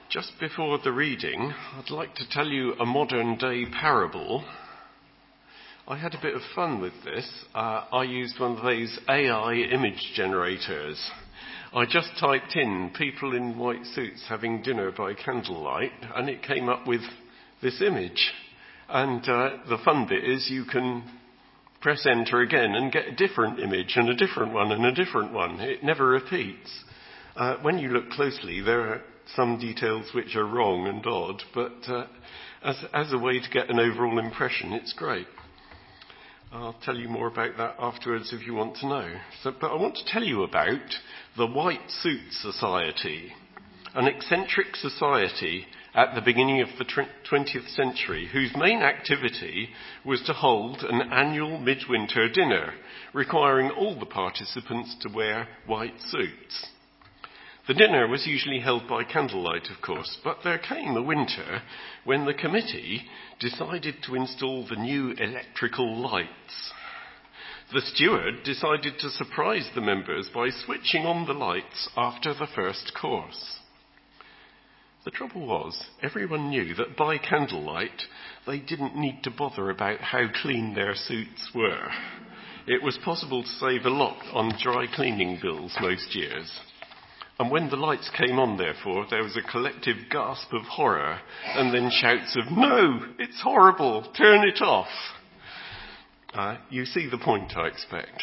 Just before the reading, I'd like to tell you a modern day parable. I had a bit of fun with this. I used one of those AI image generators. I just typed in people in white suits having dinner by candlelight, and it came up with this image. And the fun bit is you can press enter again and get a different image and a different one and a different one. It never repeats. When you look closely, there are some details which are wrong and odd, but as a way to get an overall impression, it's great. I'll tell you more about that afterwards if you want to know. But I want to tell you about the White Suit Society, an eccentric society at the beginning of the 20th century whose main activity was to hold an annual midwinter dinner requiring all the participants to wear white suits. The dinner was usually held by candlelight, of course, but there came a winter when the committee decided to install the new electrical lights. The steward decided to surprise the members by switching on the lights after the first course. The trouble was, everyone knew that by candlelight, they didn't need to bother about how clean their suits were. It was possible to save a lot on dry cleaning bills most years. And when the lights came on, therefore, there was a collective gasp of horror and then shouts of, "No, it's horrible, turn it off." You see the point, I expect.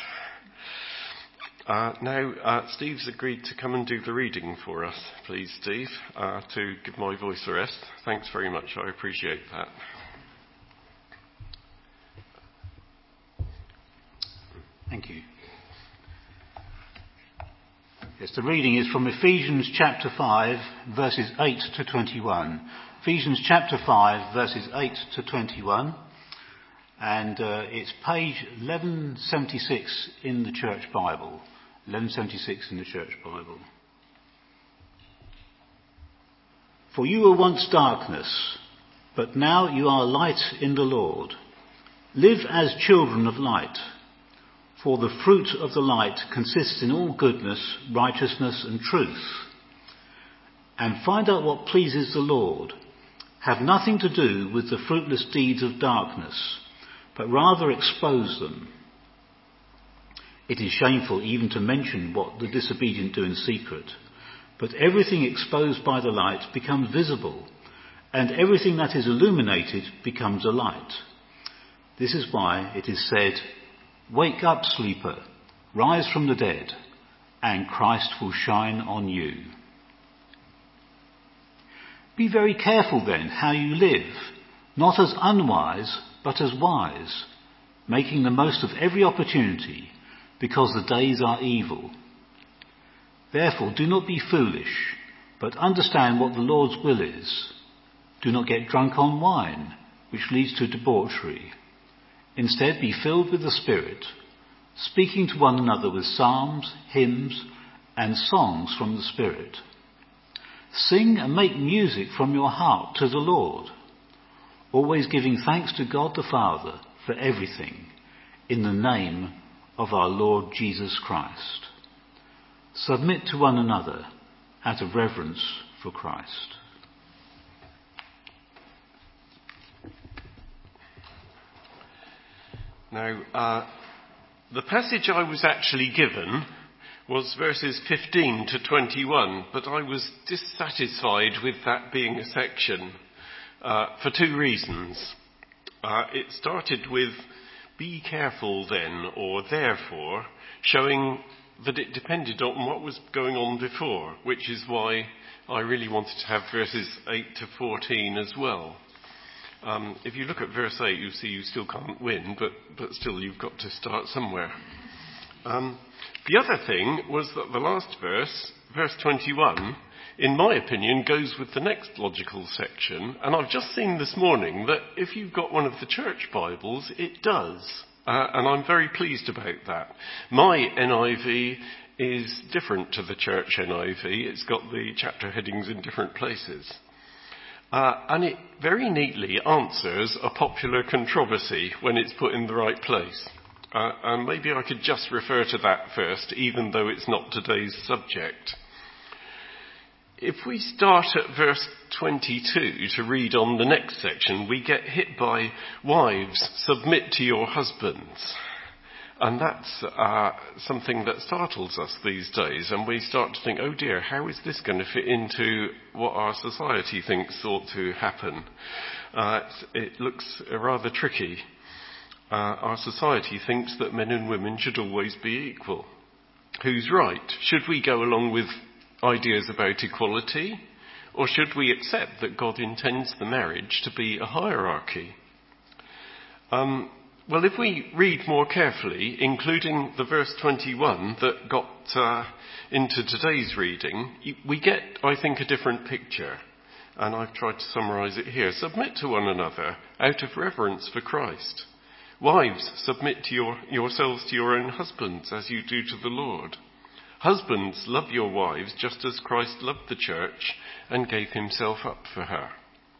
Now, Steve's agreed to come and do the reading for us. Please, Steve, to give my voice a rest. Thanks very much, I appreciate that. Thank you. Yes, the reading is from Ephesians chapter 5, verses 8 to 21. Ephesians chapter 5, verses 8 to 21. And it's page 1176 in the Church Bible. 1176 in the Church Bible. For you were once darkness, but now you are light in the Lord. Live as children of light. For the fruit of the light consists in all goodness, righteousness and truth. And find out what pleases the Lord. Have nothing to do with the fruitless deeds of darkness, but rather expose them. It is shameful even to mention what the disobedient do in secret. But everything exposed by the light becomes visible, and everything that is illuminated becomes a light. This is why it is said, "Wake up, sleeper, rise from the dead, and Christ will shine on you." Be very careful then how you live, not as unwise, but as wise, making the most of every opportunity, because the days are evil. Therefore do not be foolish, but understand what the Lord's will is. Do not get drunk on wine, which leads to debauchery. Instead, be filled with the Spirit, speaking to one another with psalms, hymns, and songs from the Spirit. Sing and make music from your heart to the Lord, always giving thanks to God the Father for everything, in the name of our Lord Jesus Christ. Submit to one another out of reverence for Christ. Now, the passage I was actually given was verses 15 to 21, but I was dissatisfied with that being a section for two reasons. It started with, "Be careful then," or "therefore," showing that it depended on what was going on before, which is why I really wanted to have verses 8 to 14 as well. If you look at verse 8, you'll see you still can't win, but still you've got to start somewhere. The other thing was that the last verse, verse 21, in my opinion, goes with the next logical section. And I've just seen this morning that if you've got one of the church Bibles, it does. And I'm very pleased about that. My NIV is different to the church NIV. It's got the chapter headings in different places. And it very neatly answers a popular controversy when it's put in the right place. And maybe I could just refer to that first, even though it's not today's subject. if we start at verse 22 to read on the next section, we get hit by wives, submit to your husbands. And that's something that startles us these days. And we start to think, oh dear, how is this going to fit into what our society thinks ought to happen? It looks rather tricky. Our society thinks that men and women should always be equal. Who's right? Should we go along with ideas about equality? Or should we accept that God intends the marriage to be a hierarchy? Well, if we read more carefully, including the verse 21 that got into today's reading, we get, I think, a different picture. And I've tried to summarise it here. Submit to one another out of reverence for Christ. Wives, submit to yourselves to your own husbands as you do to the Lord. Husbands, love your wives just as Christ loved the church and gave himself up for her.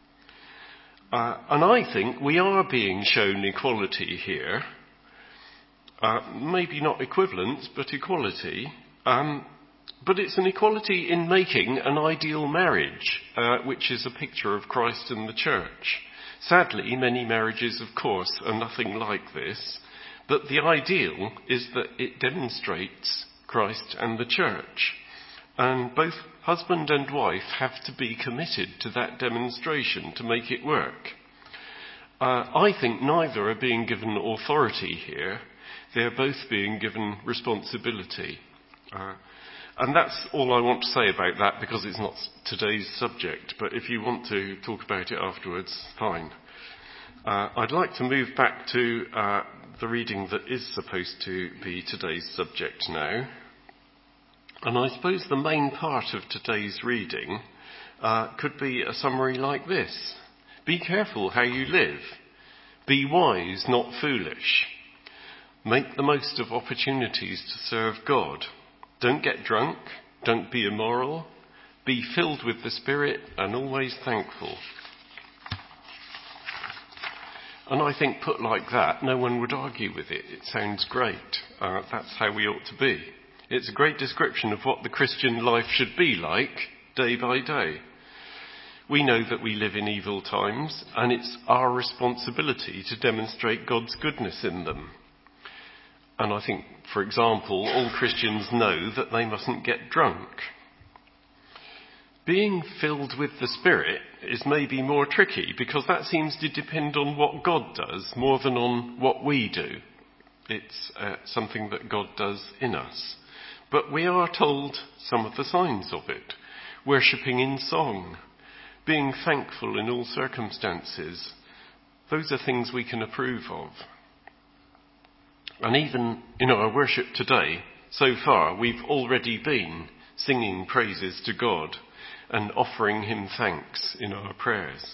And I think we are being shown equality here. Maybe not equivalence, but equality. But it's an equality in making an ideal marriage, which is a picture of Christ and the church. Sadly, many marriages, of course, are nothing like this. But the ideal is that it demonstrates Christ and the church. And both husband and wife have to be committed to that demonstration to make it work. I think neither are being given authority here. They're both being given responsibility. And that's all I want to say about that, because it's not today's subject. But if you want to talk about it afterwards, fine. I'd like to move back to the reading that is supposed to be today's subject now. And I suppose the main part of today's reading could be a summary like this. Be careful how you live. Be wise, not foolish. Make the most of opportunities to serve God. Don't get drunk. Don't be immoral. Be filled with the Spirit and always thankful. And I think put like that, no one would argue with it. It sounds great. That's how we ought to be. It's a great description of what the Christian life should be like day by day. We know that we live in evil times, and it's our responsibility to demonstrate God's goodness in them. And I think, for example, all Christians know that they mustn't get drunk. Being filled with the Spirit is maybe more tricky, because that seems to depend on what God does more than on what we do. It's something that God does in us. But we are told some of the signs of it. Worshipping in song, being thankful in all circumstances. Those are things we can approve of. And even in our worship today, so far, we've already been singing praises to God and offering him thanks in our prayers.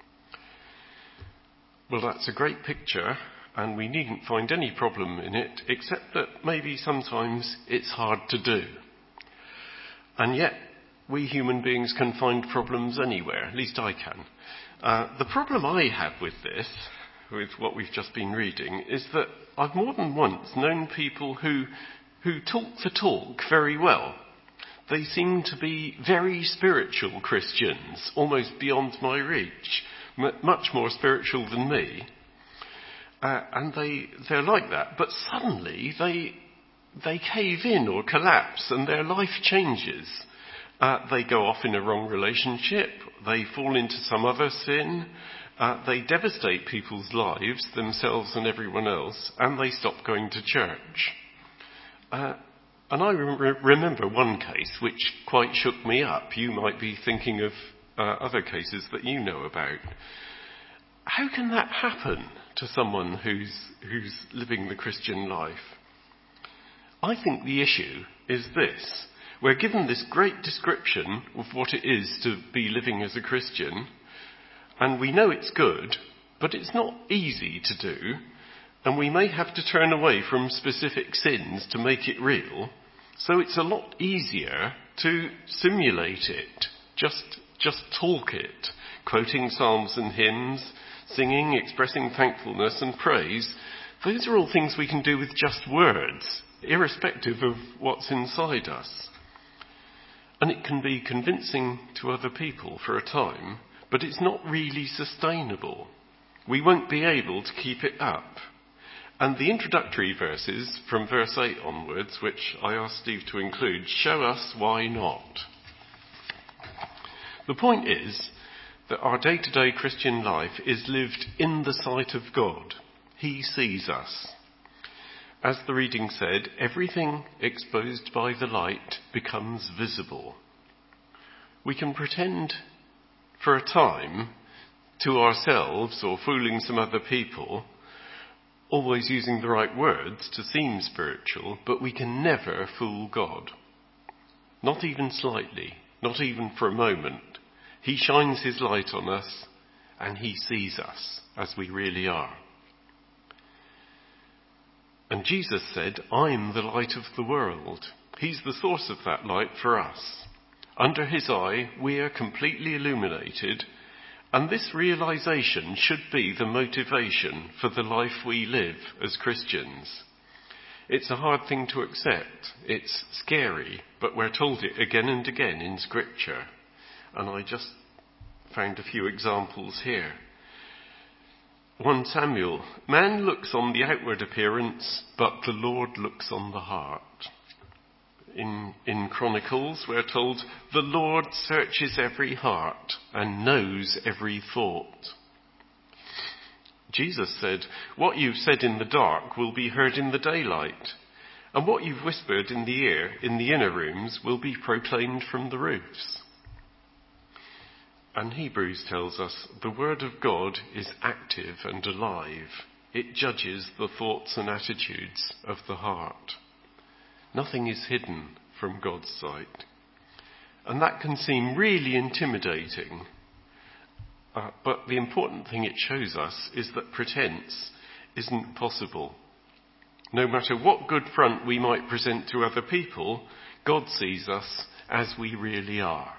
Well, that's a great picture, and we needn't find any problem in it, except that maybe sometimes it's hard to do. And yet, we human beings can find problems anywhere, at least I can. The problem I have with this, with what we've just been reading, is that I've more than once known people who talk the talk very well. They seem to be very spiritual Christians, almost beyond my reach, much more spiritual than me. And they're like that. But suddenly they cave in or collapse and their life changes. They go off in a wrong relationship. They fall into some other sin. They devastate people's lives, themselves and everyone else, and they stop going to church. And I remember one case which quite shook me up. You might be thinking of other cases that you know about. How can that happen to someone who's living the Christian life? I think the issue is this. We're given this great description of what it is to be living as a Christian, and we know it's good, but it's not easy to do, and we may have to turn away from specific sins to make it real, so it's a lot easier to simulate it, just talk it, quoting psalms and hymns, singing, expressing thankfulness and praise. Those are all things we can do with just words, irrespective of what's inside us. And it can be convincing to other people for a time, but it's not really sustainable. We won't be able to keep it up. And the introductory verses from verse 8 onwards, which I asked Steve to include, show us why not. The point is that our day-to-day Christian life is lived in the sight of God. He sees us. As the reading said, everything exposed by the light becomes visible. We can pretend for a time to ourselves or fooling some other people, always using the right words to seem spiritual, but we can never fool God. Not even slightly, not even for a moment. He shines his light on us and he sees us as we really are. And Jesus said, I'm the light of the world. He's the source of that light for us. Under his eye, we are completely illuminated, and this realization should be the motivation for the life we live as Christians. It's a hard thing to accept. It's scary, but we're told it again and again in Scripture. And I just found a few examples here. 1 Samuel, man looks on the outward appearance, but the Lord looks on the heart. In Chronicles, we're told, the Lord searches every heart and knows every thought. Jesus said, what you've said in the dark will be heard in the daylight, and what you've whispered in the ear in the inner rooms will be proclaimed from the roofs. And Hebrews tells us the word of God is active and alive. It judges the thoughts and attitudes of the heart. Nothing is hidden from God's sight. And that can seem really intimidating. But the important thing it shows us is that pretense isn't possible. No matter what good front we might present to other people, God sees us as we really are.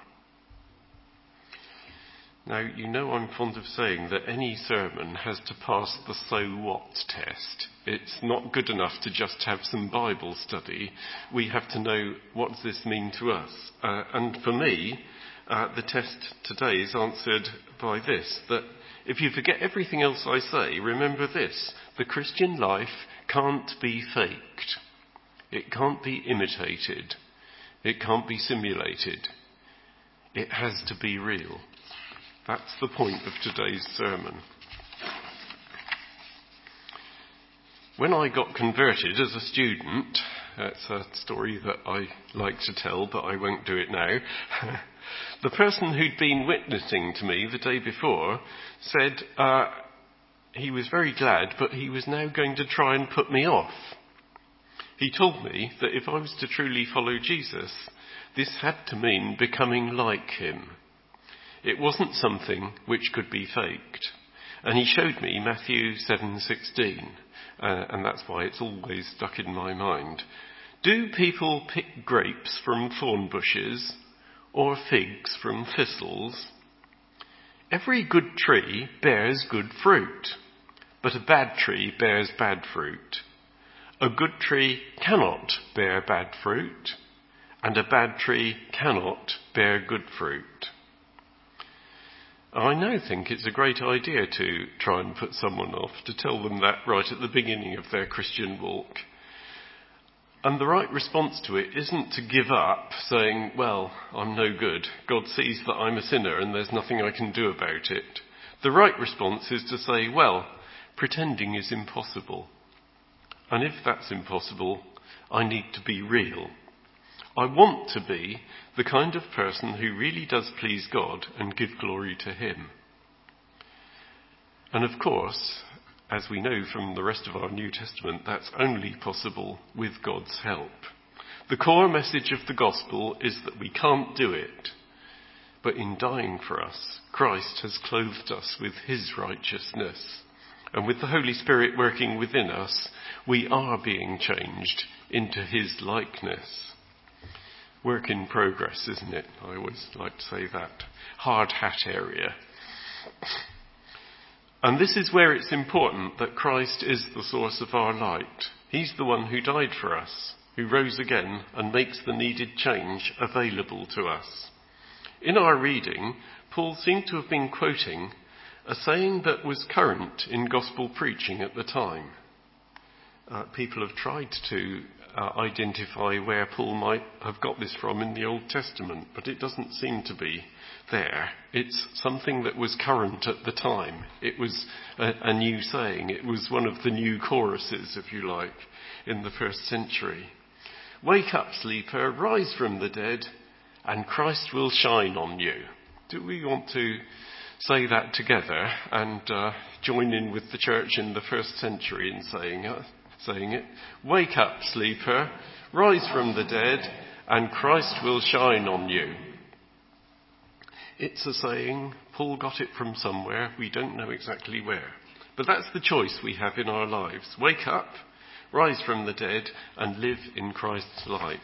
Now, you know I'm fond of saying that any sermon has to pass the so what test. It's not good enough to just have some Bible study. We have to know, what does this mean to us? And for me, the test today is answered by this, that if you forget everything else I say, remember this: the Christian life can't be faked. It can't be imitated. It can't be simulated. It has to be real. That's the point of today's sermon. When I got converted as a student, it's a story that I like to tell, but I won't do it now. The person who'd been witnessing to me the day before said he was very glad, but he was now going to try and put me off. He told me that if I was to truly follow Jesus, this had to mean becoming like him. It wasn't something which could be faked. And he showed me Matthew 7:16, and that's why it's always stuck in my mind. Do people pick grapes from thorn bushes or figs from thistles? Every good tree bears good fruit, but a bad tree bears bad fruit. A good tree cannot bear bad fruit, and a bad tree cannot bear good fruit. I now think it's a great idea to try and put someone off, to tell them that right at the beginning of their Christian walk. And the right response to it isn't to give up, saying, well, I'm no good. God sees that I'm a sinner and there's nothing I can do about it. The right response is to say, well, pretending is impossible. And if that's impossible, I need to be real. I want to be the kind of person who really does please God and give glory to him. And of course, as we know from the rest of our New Testament, that's only possible with God's help. The core message of the gospel is that we can't do it, but in dying for us, Christ has clothed us with his righteousness. And with the Holy Spirit working within us, we are being changed into his likeness. Work in progress, isn't it? I always like to say that. Hard hat area. And this is where it's important that Christ is the source of our light. He's the one who died for us. who rose again and makes the needed change available to us. In our reading, Paul seemed to have been quoting a saying that was current in gospel preaching at the time. People have tried to identify where Paul might have got this from in the Old Testament, but it doesn't seem to be there. It's something that was current at the time. It was a new saying. It was one of the new choruses, if you like, in the first century. Wake up, sleeper, rise from the dead, and Christ will shine on you. Do we want to say that together and join in with the church in the first century in saying it? Wake up, sleeper, rise from the dead, and Christ will shine on you. It's a saying. Paul got it from somewhere. We don't know exactly where. But that's the choice we have in our lives. Wake up, rise from the dead, and live in Christ's light.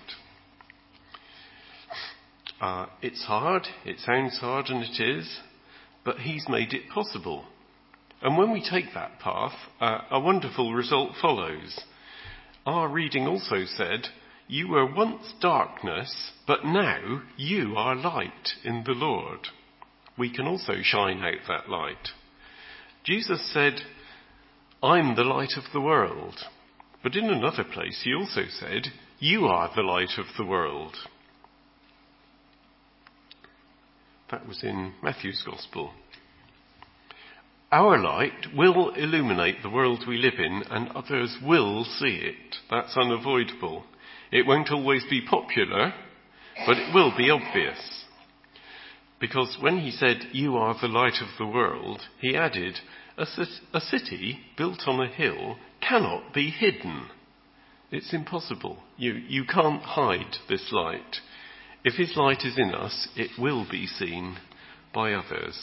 It's hard. It sounds hard, and it is. But he's made it possible. And when we take that path, a wonderful result follows. Our reading also said, you were once darkness, but now you are light in the Lord. We can also shine out that light. Jesus said, I'm the light of the world. But in another place he also said, you are the light of the world. That was in Matthew's Gospel. Our light will illuminate the world we live in, and others will see it. That's unavoidable. It won't always be popular, but it will be obvious. Because when he said, you are the light of the world, he added, a city built on a hill cannot be hidden. It's impossible. You can't hide this light. If his light is in us, it will be seen by others.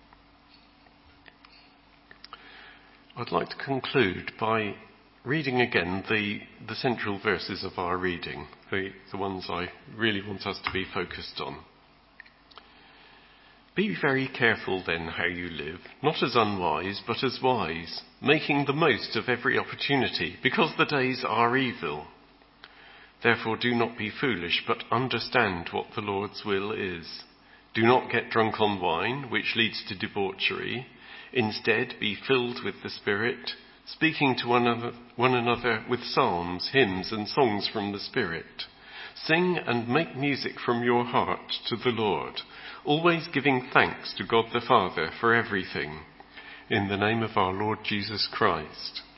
I'd like to conclude by reading again the central verses of our reading, the ones I really want us to be focused on. Be very careful then how you live, not as unwise, but as wise, making the most of every opportunity, because the days are evil. Therefore do not be foolish, but understand what the Lord's will is. Do not get drunk on wine, which leads to debauchery. Instead, be filled with the Spirit, speaking to one another with psalms, hymns, and songs from the Spirit. Sing and make music from your heart to the Lord, always giving thanks to God the Father for everything, in the name of our Lord Jesus Christ.